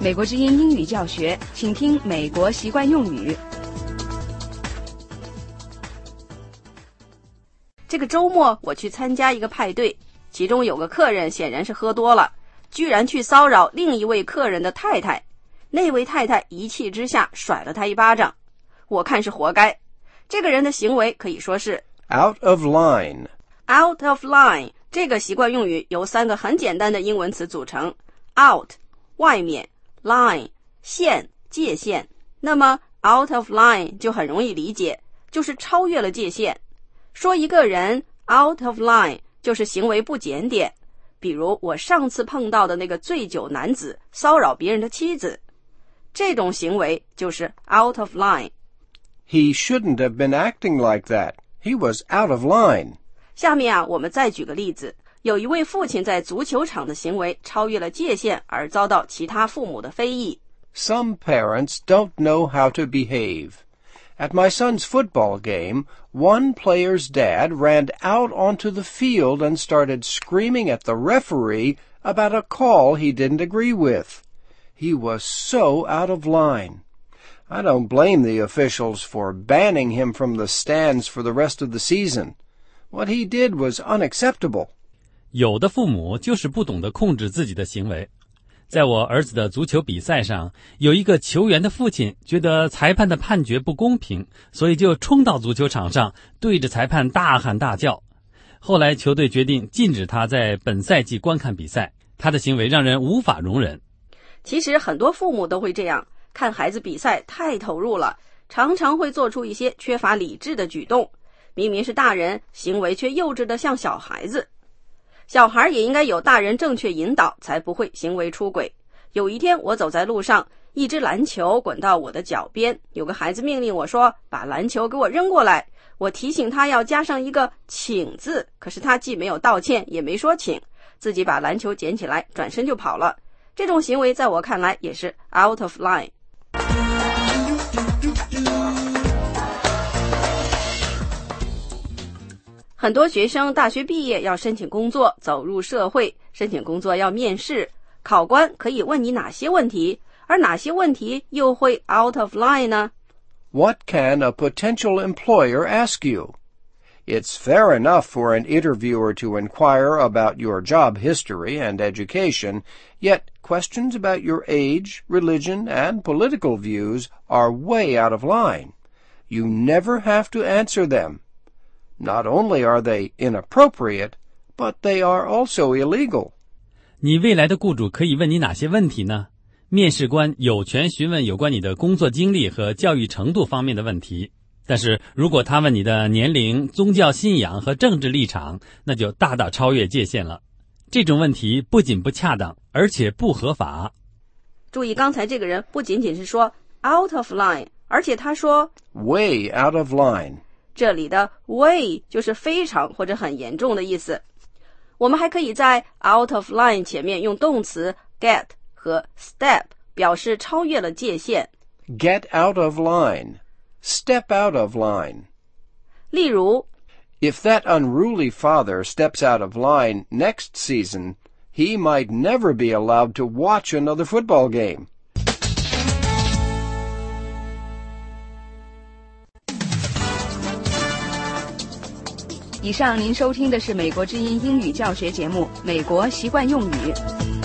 美国之音英语教学，请听美国习惯用语。 这个周末我去参加一个派对，其中有个客人显然是喝多了，居然去骚扰另一位客人的太太。那位太太一气之下甩了他一巴掌，我看是活该。这个人的行为可以说是 out of line. Out of line 这个习惯用语由3个很简单的英文词组成 out 外面 line 线界限。那么 out of line 就很容易理解，就是超越了界限。说一个人 out of line 就是行为不检点，比如我上次碰到的那个醉酒男子骚扰别人的妻子，这种行为就是 out of line. He shouldn't have been acting like that. He was out of line. 下面我们再举个例子，有一位父亲在足球场的行为超越了界限，而遭到其他父母的非议。 Some parents don't know how to behave. At my son's football game, one player's dad ran out onto the field and started screaming at the referee about a call he didn't agree with. He was so out of line. I don't blame the officials for banning him from the stands for the rest of the season. What he did was unacceptable. 有的父母就是不懂得控制自己的行为。在我儿子的足球比赛上，有一个球员的父亲觉得裁判的判决不公平，所以就冲到足球场上，对着裁判大喊大叫。后来球队决定禁止他在本赛季观看比赛，他的行为让人无法容忍。 其实很多父母都会这样，看孩子比赛太投入了，常常会做出一些缺乏理智的举动，明明是大人，行为却幼稚得像小孩子。小孩也应该有大人正确引导，才不会行为出轨。有一天我走在路上，一只篮球滚到我的脚边，有个孩子命令我说，把篮球给我扔过来。我提醒他要加上一个请字，可是他既没有道歉也没说请，自己把篮球捡起来转身就跑了。这种行为在我看来也是 out of line。很多学生大学毕业要申请工作，走入社会，申请工作要面试，考官可以问你哪些问题，而哪些问题又会 out of line 呢？ What can a potential employer ask you? It's fair enough for an interviewer to inquire about your job history and education, yet questions about your age, religion, and political views are way out of line. You never have to answer them.Not only are they inappropriate, but they are also illegal. 你未来的雇主可以问你哪些问题呢？面试官有权询问有关你的工作经历和教育程度方面的问题，但是如果他问你的年龄、宗教信仰和政治立场，那就大大超越界限了。这种问题不仅不恰当，而且不合法。 注意，刚才这个人不仅仅是说 out of line， 而且他说 way out of line。 这里的 way 就是非常或者很严重的意思。我们还可以在 out of line 前面用动词 get 和 step 表示超越了界限。 Get out of line. Step out of line. 例如 If that unruly father steps out of line next season, he might never be allowed to watch another football game. 以上您收听的是美国之音英语教学节目《美国习惯用语》。